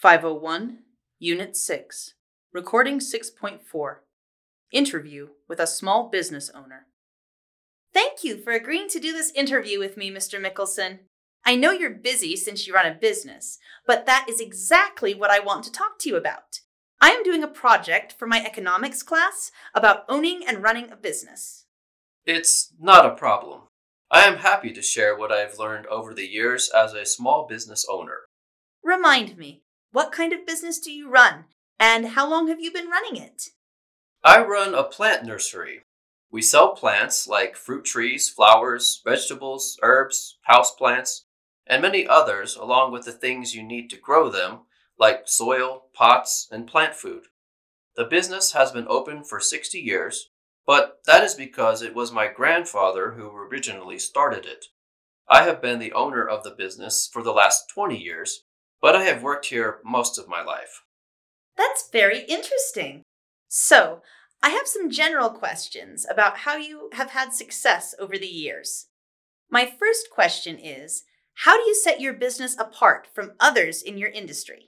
501, Unit 6, Recording 6.4, Interview with a Small Business Owner. Thank you for agreeing to do this interview with me, Mr. Mickelson. I know you're busy since you run a business, but that is exactly what I want to talk to you about. I am doing a project for my economics class about owning and running a business. It's not a problem. I am happy to share what I've learned over the years as a small business owner. Remind me, what kind of business do you run, and how long have you been running it? I run a plant nursery. We sell plants like fruit trees, flowers, vegetables, herbs, houseplants, and many others, along with the things you need to grow them, like soil, pots, and plant food. The business has been open for 60 years, but that is because it was my grandfather who originally started it. I have been the owner of the business for the last 20 years, but I have worked here most of my life. That's very interesting. So, I have some general questions about how you have had success over the years. My first question is, how do you set your business apart from others in your industry?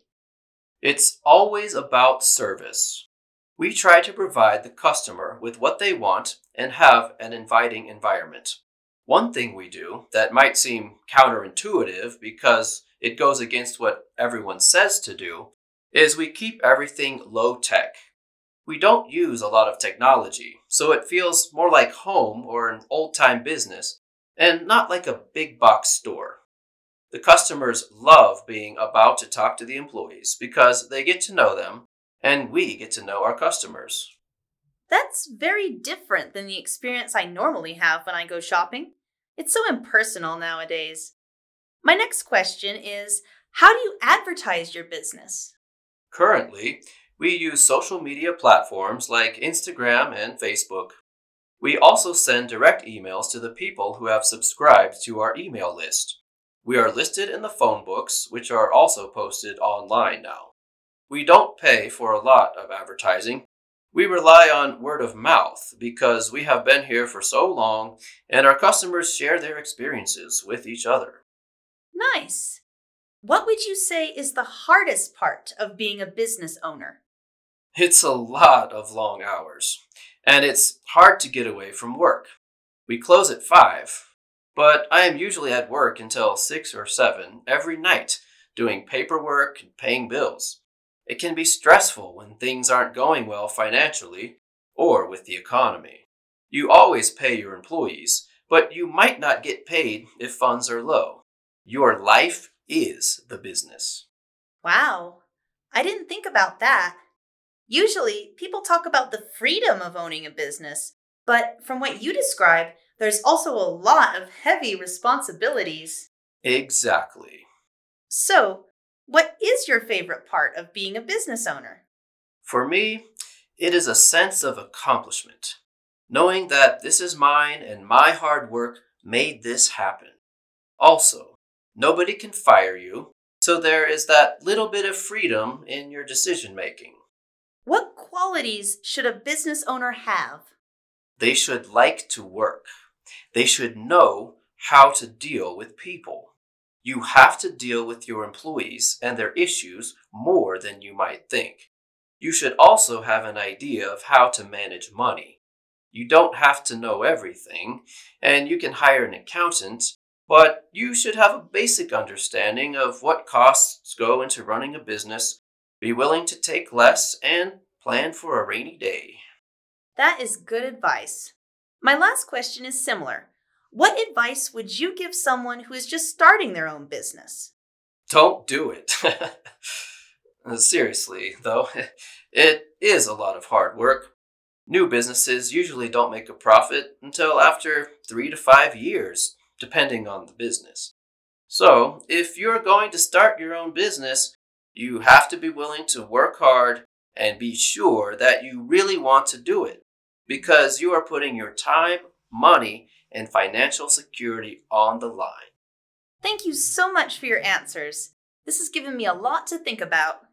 It's always about service. We try to provide the customer with what they want and have an inviting environment. One thing we do that might seem counterintuitive because it goes against what everyone says to do is we keep everything low tech. We don't use a lot of technology, so it feels more like home or an old-time business and not like a big box store. The customers love being about to talk to the employees because they get to know them and we get to know our customers. That's very different than the experience I normally have when I go shopping. It's so impersonal nowadays. My next question is, how do you advertise your business? Currently, we use social media platforms like Instagram and Facebook. We also send direct emails to the people who have subscribed to our email list. We are listed in the phone books, which are also posted online now. We don't pay for a lot of advertising. We rely on word of mouth because we have been here for so long and our customers share their experiences with each other. Nice. What would you say is the hardest part of being a business owner? It's a lot of long hours, and it's hard to get away from work. We close at 5, but I am usually at work until 6 or 7 every night, doing paperwork and paying bills. It can be stressful when things aren't going well financially or with the economy. You always pay your employees, but you might not get paid if funds are low. Your life is the business. Wow, I didn't think about that. Usually, people talk about the freedom of owning a business, but from what you describe, there's also a lot of heavy responsibilities. Exactly. So, what is your favorite part of being a business owner? For me, it is a sense of accomplishment, knowing that this is mine and my hard work made this happen. Also, nobody can fire you, so there is that little bit of freedom in your decision making. What qualities should a business owner have? They should like to work. They should know how to deal with people. You have to deal with your employees and their issues more than you might think. You should also have an idea of how to manage money. You don't have to know everything, and you can hire an accountant, but you should have a basic understanding of what costs go into running a business, be willing to take less, and plan for a rainy day. That is good advice. My last question is similar. What advice would you give someone who is just starting their own business? Don't do it. Seriously, though, it is a lot of hard work. New businesses usually don't make a profit until after 3 to 5 years, depending on the business. So, if you're going to start your own business, you have to be willing to work hard and be sure that you really want to do it because you are putting your time, money, and financial security on the line. Thank you so much for your answers. This has given me a lot to think about.